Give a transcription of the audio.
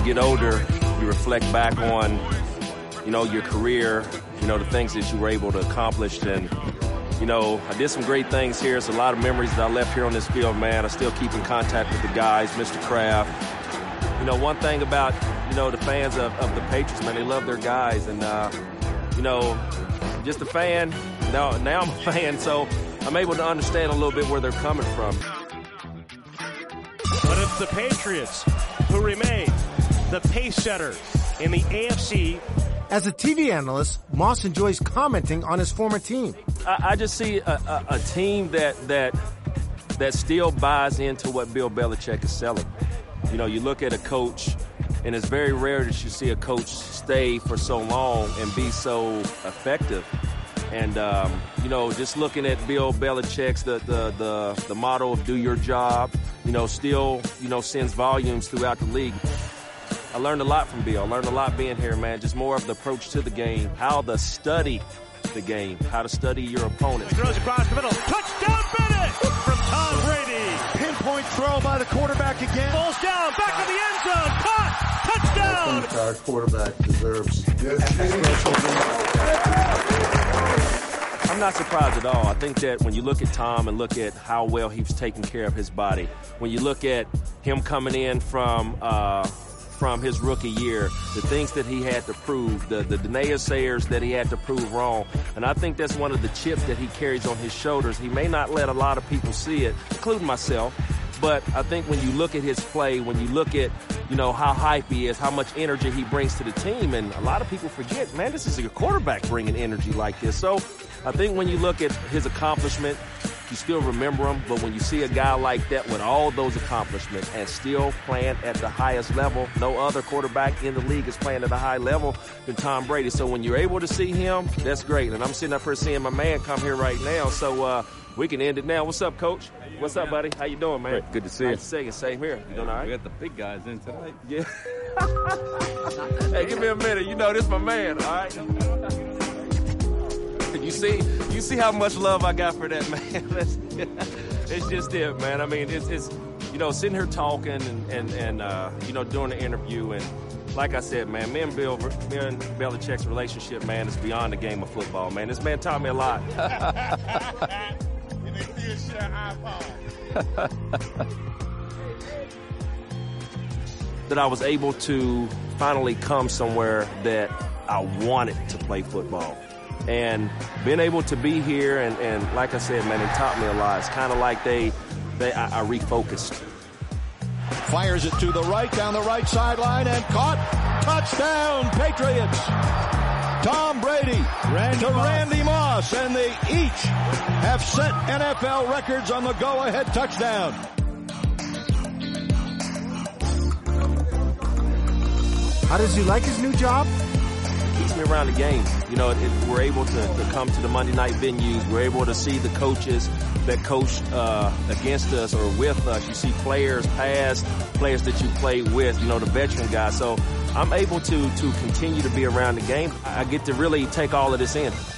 get older, you reflect back on, your career, the things that you were able to accomplish. And, I did some great things here. It's a lot of memories that I left here on this field, man. I still keep in contact with the guys, Mr. Kraft. One thing about, the fans of the Patriots, man, they love their guys. And, just a fan. Now I'm a fan, so I'm able to understand a little bit where they're coming from. But it's the Patriots who remain the pace setters in the AFC. As a TV analyst, Moss enjoys commenting on his former team. I just see a team that still buys into what Bill Belichick is selling. You look at a coach, and it's very rare that you see a coach stay for so long and be so effective. And, just looking at Bill Belichick's, the motto of do your job, still, sends volumes throughout the league. I learned a lot from Bill. I learned a lot being here, man. Just more of the approach to the game, how to study the game, how to study your opponent. He throws across the middle. Touchdown, Bennett from Tom Brady. Pinpoint throw by the quarterback again. Falls down, back in the end zone. Caught. Touchdown. I think our quarterback deserves I'm not surprised at all. I think that when you look at Tom and look at how well he's taking care of his body, when you look at him coming in from his rookie year, the things that he had to prove, the naysayers that he had to prove wrong, and I think that's one of the chips that he carries on his shoulders. He may not let a lot of people see it, including myself, but I think when you look at his play, when you look at, how hype he is, how much energy he brings to the team, and a lot of people forget, man, this is a quarterback bringing energy like this. So I think when you look at his accomplishment, you still remember him, but when you see a guy like that with all those accomplishments and still playing at the highest level, no other quarterback in the league is playing at a high level than Tom Brady. So when you're able to see him, that's great. And I'm sitting up here seeing my man come here right now, so we can end it now. What's up, Coach? What's up, buddy? How you doing, man? Great. Good to see you. Nice to see you. Same here. You doing all right? We got the big guys in tonight. Yeah. Hey, give me a minute. This my man, all right? You see how much love I got for that, man. It's just it, man. I mean, it's sitting here talking and doing the interview, and like I said, man, me and Belichick's relationship, man, is beyond the game of football, man. This man taught me a lot. That I was able to finally come somewhere that I wanted to play football. And being able to be here and like I said, man, it taught me a lot. It's kind of like I refocused. Fires it to the right, down the right sideline, and caught. Touchdown, Patriots. Tom Brady to Randy Moss, and they each have set NFL records on the go-ahead touchdown. How does he like his new job? Keeps me around the game. We're able to come to the Monday night venues. We're able to see the coaches that coach against us or with us. You see players past, players that you played with, the veteran guys. So I'm able to continue to be around the game. I get to really take all of this in.